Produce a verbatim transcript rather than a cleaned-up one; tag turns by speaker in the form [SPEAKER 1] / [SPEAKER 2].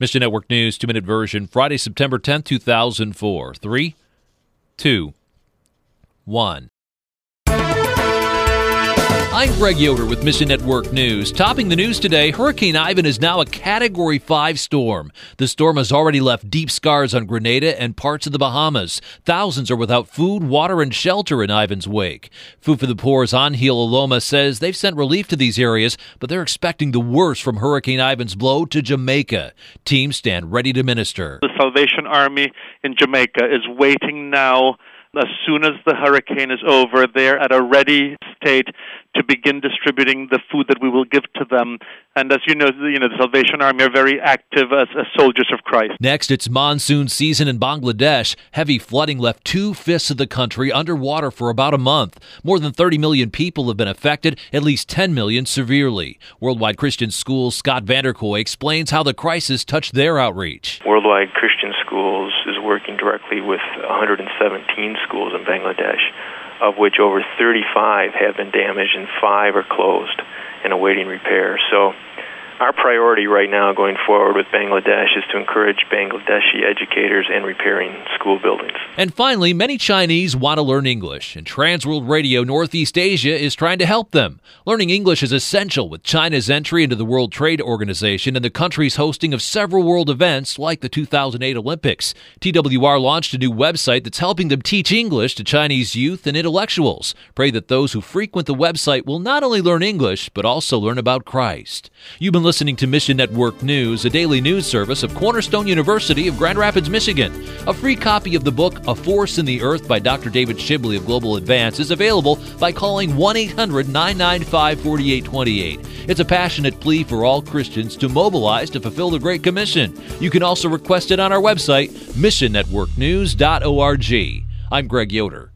[SPEAKER 1] Mission Network News, two-minute version, Friday, September tenth, two thousand four. Three, two, one. I'm Greg Yoder with Mission Network News. Topping the news today, Hurricane Ivan is now a Category five storm. The storm has already left deep scars on Grenada and parts of the Bahamas. Thousands are without food, water, and shelter in Ivan's wake. Food for the Poor's Angel Aloma says they've sent relief to these areas, but they're expecting the worst from Hurricane Ivan's blow to Jamaica. Teams stand ready to minister.
[SPEAKER 2] The Salvation Army in Jamaica is waiting now. As soon as the hurricane is over, they're at a ready state to begin distributing the food that we will give to them. And as you know, you know, the Salvation Army are very active as, as soldiers of Christ.
[SPEAKER 1] Next, it's monsoon season in Bangladesh. Heavy flooding left two-fifths of the country underwater for about a month. More than thirty million people have been affected, at least ten million severely. Worldwide Christian Schools' Scott Vanderkoy explains how the crisis touched their outreach.
[SPEAKER 3] Worldwide Christian Schools is working directly with one hundred seventeen schools in Bangladesh, of which over thirty-five have been damaged and five are closed and awaiting repair. So our priority right now going forward with Bangladesh is to encourage Bangladeshi educators in repairing school buildings.
[SPEAKER 1] And finally, many Chinese want to learn English, and Transworld Radio Northeast Asia is trying to help them. Learning English is essential with China's entry into the World Trade Organization and the country's hosting of several world events like the two thousand eight Olympics. T W R launched a new website that's helping them teach English to Chinese youth and intellectuals. Pray that those who frequent the website will not only learn English, but also learn about Christ. You've been listening to Mission Network News, a daily news service of Cornerstone University of Grand Rapids, Michigan. A free copy of the book, A Force in the Earth by Doctor David Shibley of Global Advance is available by calling one eight hundred nine nine five four eight two eight. It's a passionate plea for all Christians to mobilize to fulfill the Great Commission. You can also request it on our website, mission network news dot org. I'm Greg Yoder.